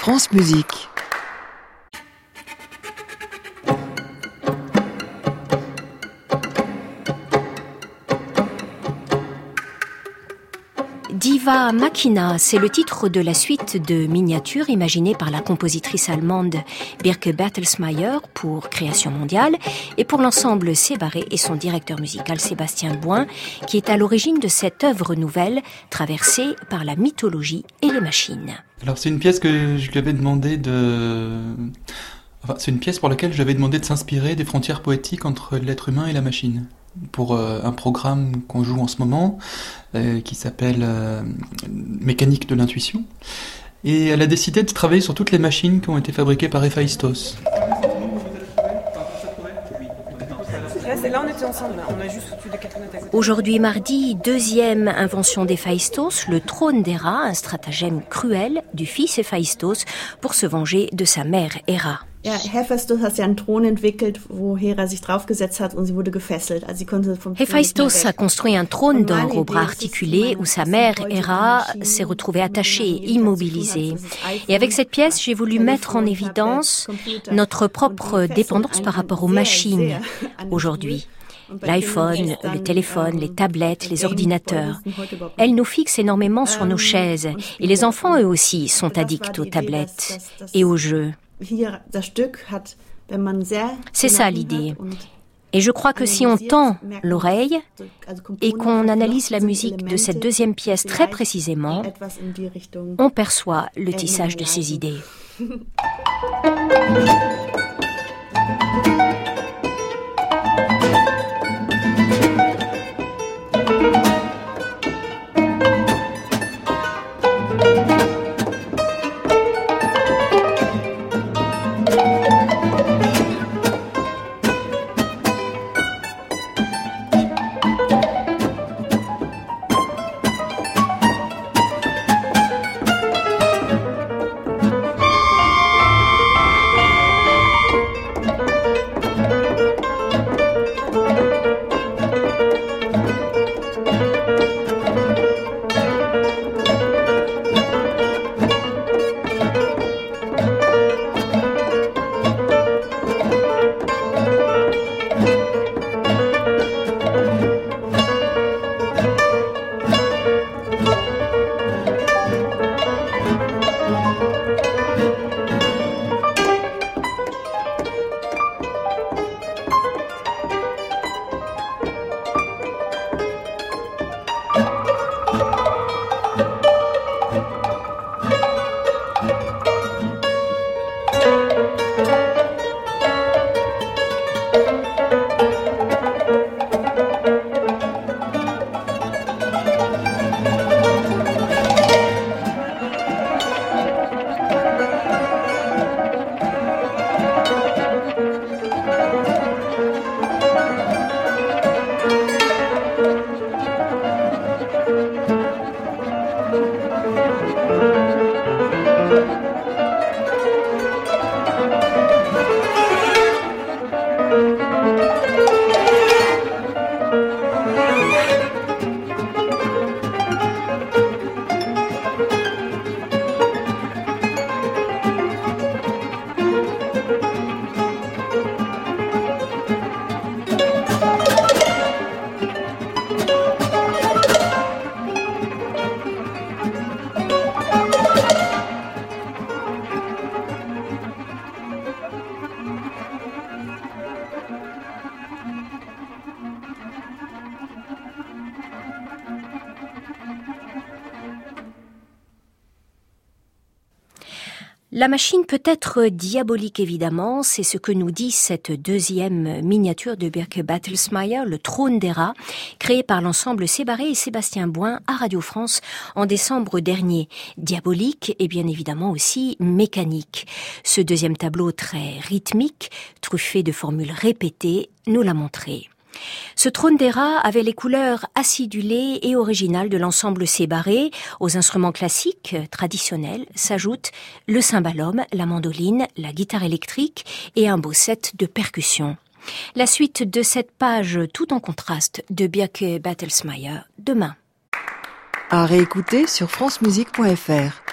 France Musique. Diva Machina, c'est le titre de la suite de miniatures imaginée par la compositrice allemande Birke Bertelsmeyer pour Création mondiale et pour l'ensemble Sébarré et son directeur musical Sébastien Boin, qui est à l'origine de cette œuvre nouvelle traversée par la mythologie et les machines. Alors c'est une pièce que je lui avais demandé c'est une pièce pour laquelle je lui avais demandé de s'inspirer des frontières poétiques entre l'être humain et la machine. Pour un programme qu'on joue en ce moment, qui s'appelle Mécanique de l'intuition. Et elle a décidé de travailler sur toutes les machines qui ont été fabriquées par Héphaïstos. Là, on était ensemble, on a juste foutu des quelques notes à côté. Aujourd'hui mardi, deuxième invention d'Héphaïstos, le trône d'Héra, un stratagème cruel du fils Héphaïstos pour se venger de sa mère Héra. Ja, Hephaistos hat ja einen Thron entwickelt, wo Hera sich draufgesetzt hat und sie wurde gefesselt. Also sie konnte vom Héphaïstos a construit un trône d'or au bras articulé où sa mère Héra s'est retrouvée attachée, immobilisée. Et avec cette pièce, j'ai voulu mettre en évidence notre propre dépendance par rapport aux machines aujourd'hui. L'iPhone, le téléphone, les tablettes, les ordinateurs. Elles nous fixent énormément sur nos chaises. Et les enfants, eux aussi, sont addicts aux tablettes et aux jeux. C'est ça l'idée. Et je crois que si on tend l'oreille et qu'on analyse la musique de cette deuxième pièce très précisément, on perçoit le tissage de ces idées. La machine peut être diabolique évidemment, c'est ce que nous dit cette deuxième miniature de Birke Bertelsmeyer, le trône d'Héra, créé par l'ensemble Sébarré et Sébastien Boin à Radio France en décembre dernier. Diabolique et bien évidemment aussi mécanique. Ce deuxième tableau très rythmique, truffé de formules répétées, nous l'a montré. Ce trône d'Héra avait les couleurs acidulées et originales de l'ensemble Sébarré. Aux instruments classiques traditionnels s'ajoutent le cymbalum, la mandoline, la guitare électrique et un beau set de percussions. La suite de cette page tout en contraste de Birke Bertelsmeyer demain. À réécouter sur francemusique.fr.